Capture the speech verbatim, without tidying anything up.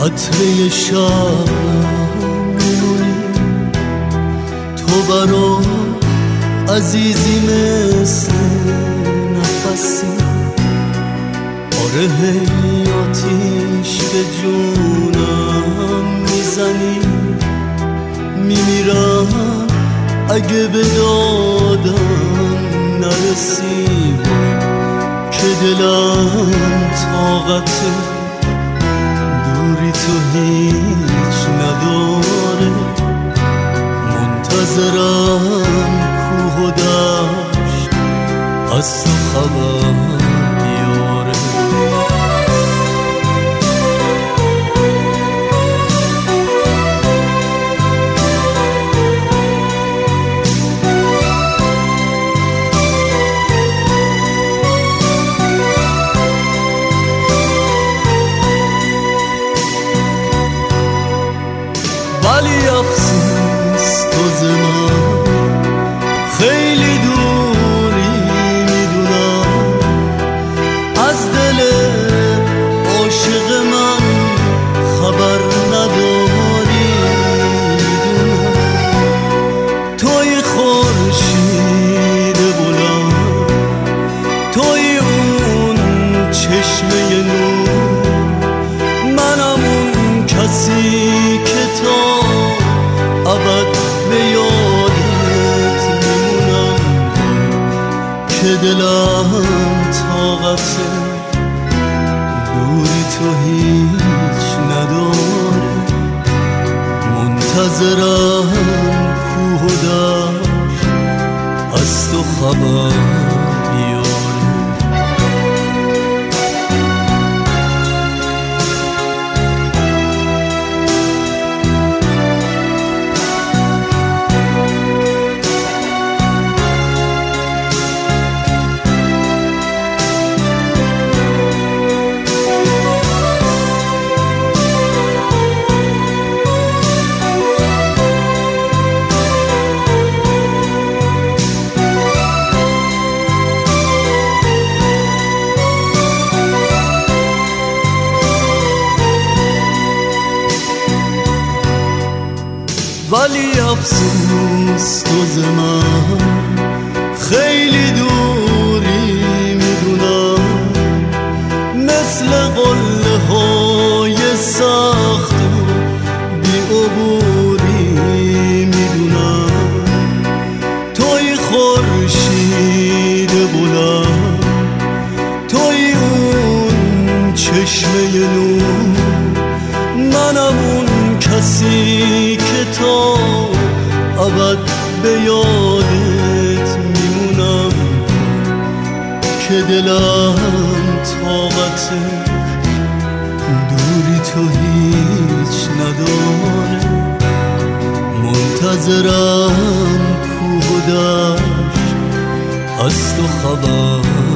قطره شب میمونی، تو برا عزیزی مثل نفسی. آره هی آتیش به جونم میزنی، میمیرم اگه به دادم نرسی، که دلم طاقت دوری تو هیچ نداره. منتظرم کوه و دشت از تو خبر بیاره. ولی افسوس تو ز من خیلی دوری، میدونم از دل عاشق من خبر نداری. میدونم توی خورشید بلند، توی اون چشمه نور، منم اون کسی که تا ابد به یادت میمونم، که دلم طاقت دوری تو هیچ نداره. منتظرم کوه و دشت از تو خبر بیاره. ولی افسوس تو ز من خیلی دوری، میدونم مثل قله های سخت و بی عبوری. میدونم توی خورشید بلند، توی اون چشمه نور، منم اون کسی که تا ابد به یادت میمونم، که دلم طاقت دوری تو هیچ نداره. منتظرم کوه و دشت از تو خبر